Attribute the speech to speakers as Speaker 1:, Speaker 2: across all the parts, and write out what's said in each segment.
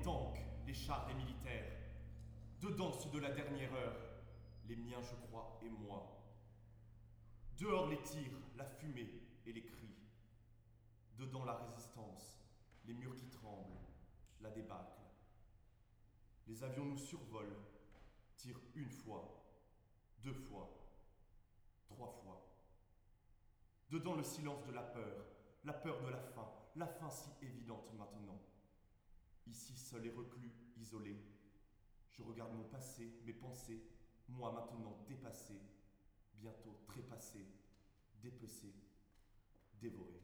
Speaker 1: tanks, les chars, les militaires. Dedans ceux de la dernière heure, les miens je crois et moi. Dehors les tirs, la fumée et les cris. Dedans la résistance, les murs qui tremblent, la débâcle. Les avions nous survolent, tirent une fois, 2 fois, 3 fois. Dedans le silence de la peur de la fin si évidente maintenant. Ici seul et reclus, isolé, je regarde mon passé, mes pensées, moi maintenant dépassé, bientôt trépassé, dépecé, dévoré.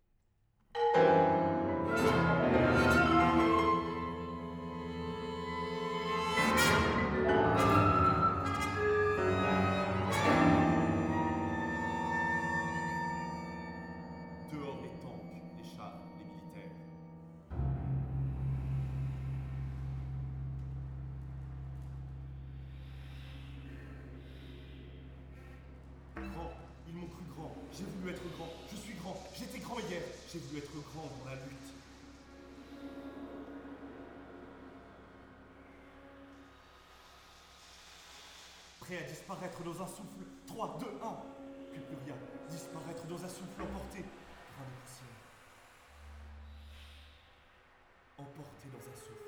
Speaker 1: Dehors les tanks, les chars, les militaires. Grand, ils m'ont cru grand, j'ai voulu être grand, je suis grand, j'étais grand hier, j'ai voulu être grand dans la lutte. Prêt à disparaître dans un souffle, 3, 2, 1, puis plus rien, disparaître dans un souffle emporté, grain de poussière. Emporté dans un souffle.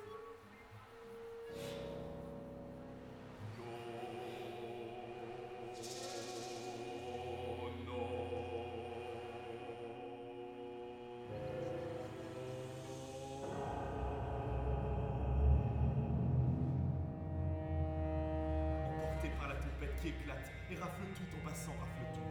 Speaker 1: Par la tempête qui éclate et rafle tout en passant, rafle tout.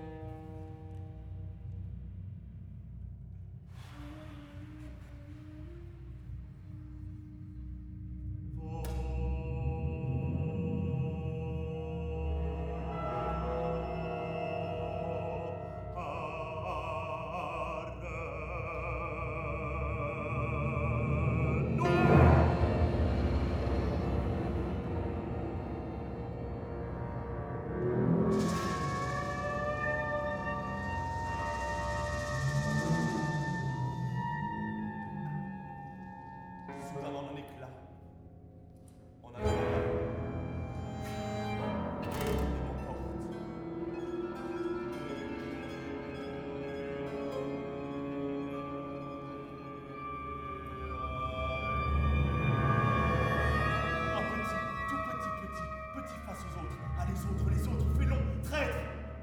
Speaker 1: Soudain en un éclat, en un éclat, il m'emporte. Un petit, tout petit face aux autres. Ah les autres, félons, traîtres.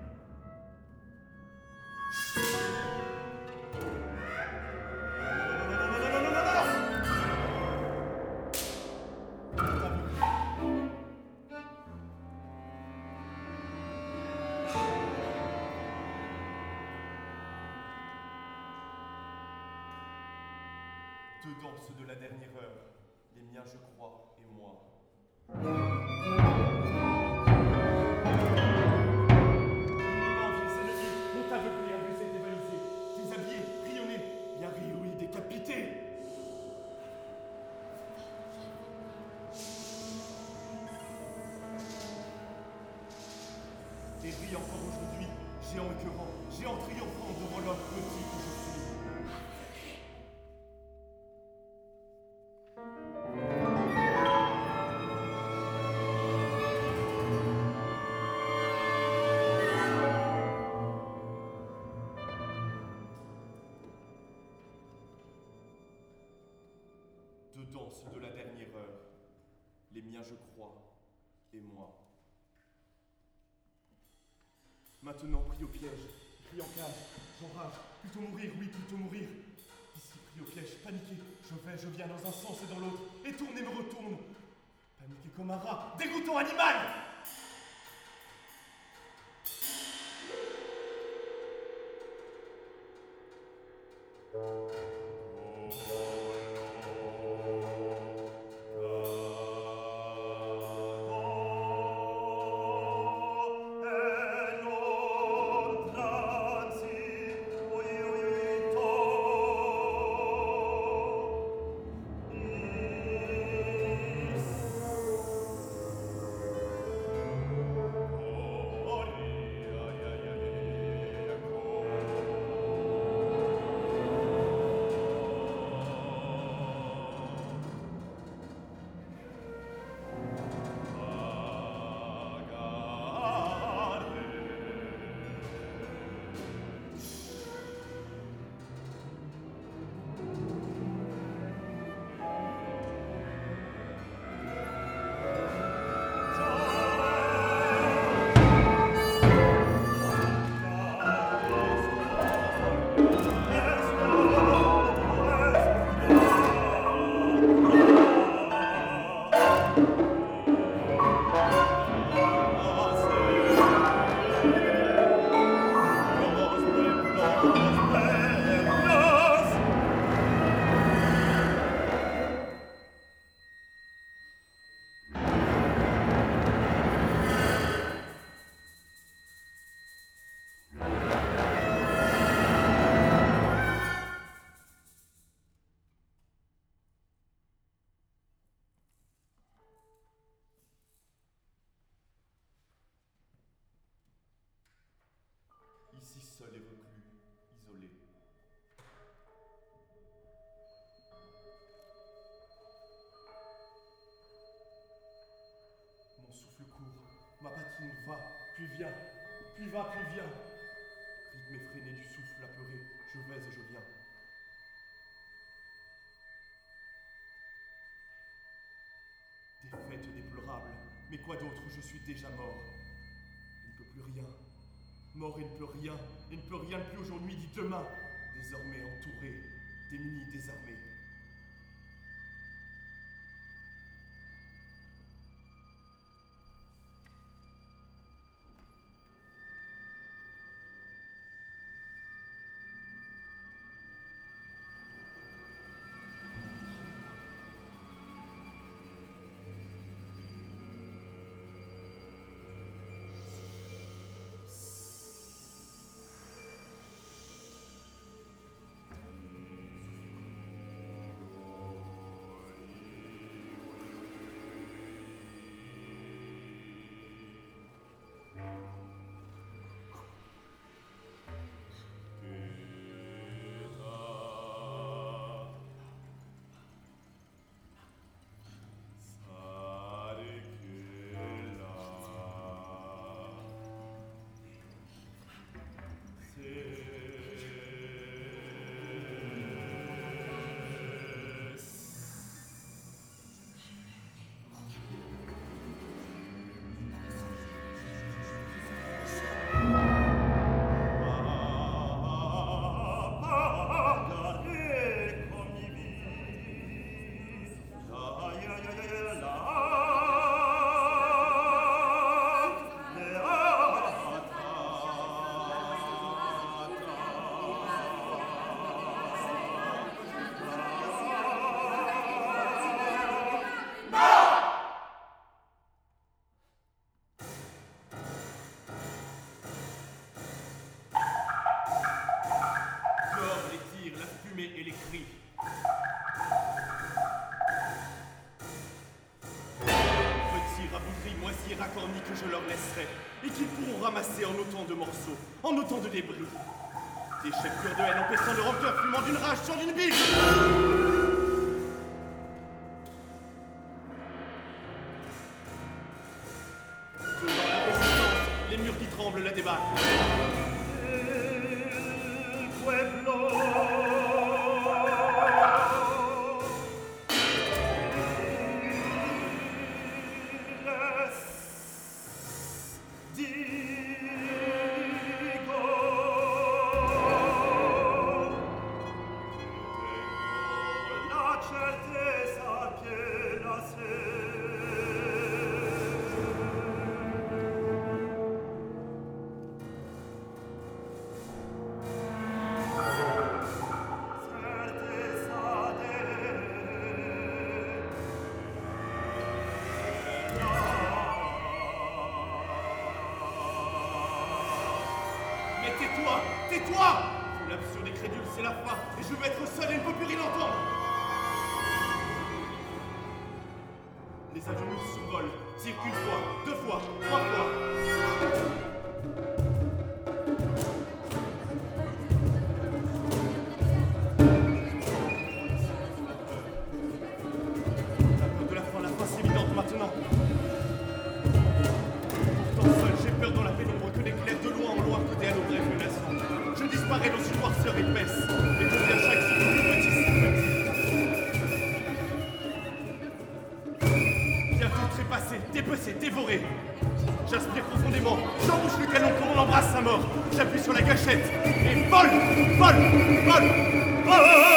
Speaker 1: Dedans ceux de la dernière heure, les miens je crois et moi. Ont aveuglé, abusé, dévalisé, déshabillé, rayonné, bien ri, oui, décapité. Et rit encore aujourd'hui, géant écœurant, géant triomphant devant l'homme petit que je suis. Dedans ceux de la dernière heure, les miens je crois, et moi. Maintenant pris au piège, pris en cage, j'enrage, plutôt mourir, oui, plutôt mourir. Ici pris au piège, paniqué, je viens dans un sens et dans l'autre, et tourne et me retourne. Paniqué comme un rat, dégoûtant animal! poitrine va, puis vient, puis va, puis vient. Rythme effréné du souffle apeuré, je vais et je viens. Défaite déplorable, mais quoi d'autre, je suis déjà mort. Il ne peut plus rien. Mort et ne peut rien, et ne peut rien plus aujourd'hui dit demain. Désormais entouré, démuni, désarmé. Et les cris. Petits rabougris moisis et racornis que je leur laisserai, et qu'ils pourront ramasser en autant de morceaux, en autant de débris. Des chefs purs de haine empêchant de rancœur fumant d'une rage sur d'une bille. Devant la résistance, les murs qui tremblent la débâcle. Tais-toi! Pour l'absurde et crédule, c'est la fin, et je veux être seul et ne peux plus rien entendre. Les avions nous survolent, tirent une fois, deux fois, trois fois. La fin, c'est évidente maintenant. Pourtant seul, j'ai peur dans la pénombre que l'éclair de loin en loin que des halos brefs menaçants. Je disparais dans une noirceur épaisse, et deviens chaque seconde petit. Bientôt trépassé, dépecé, dévoré. J'inspire profondément, j'embouche le canon comme on embrasse sa mort. J'appuie sur la gâchette, et vole, vole, vole, vole.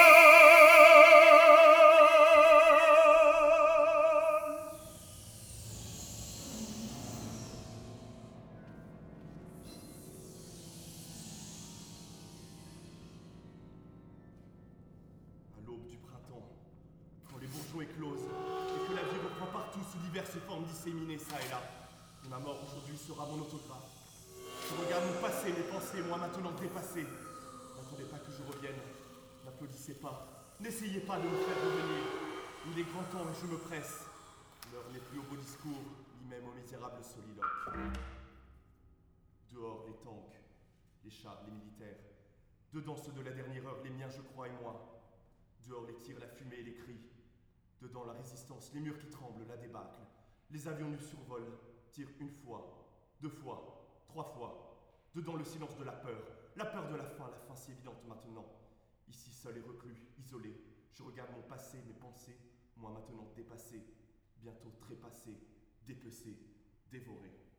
Speaker 1: Quand les bourgeons éclosent, et que la vie reprend partout sous diverses formes disséminées ça et là. Ma mort aujourd'hui sera mon autographe. Je regarde mon passé, mes pensées, moi maintenant dépassé. N'attendez pas que je revienne, n'applaudissez pas, n'essayez pas de me faire revenir. Il est grand temps et je me presse. L'heure n'est plus au beau discours, ni même au misérable soliloque. Dehors les tanks, les chars, les militaires. Dedans ceux de la dernière heure, les miens je crois et moi. Dehors les tirs, la fumée et les cris. Dedans la résistance, les murs qui tremblent, la débâcle. Les avions nous survolent, tirent une fois, 2 fois, 3 fois, dedans le silence de la peur de la fin si évidente maintenant. Ici seul et reclus, isolé, je regarde mon passé, mes pensées, moi maintenant dépassé, bientôt trépassé, dépecé, dévoré.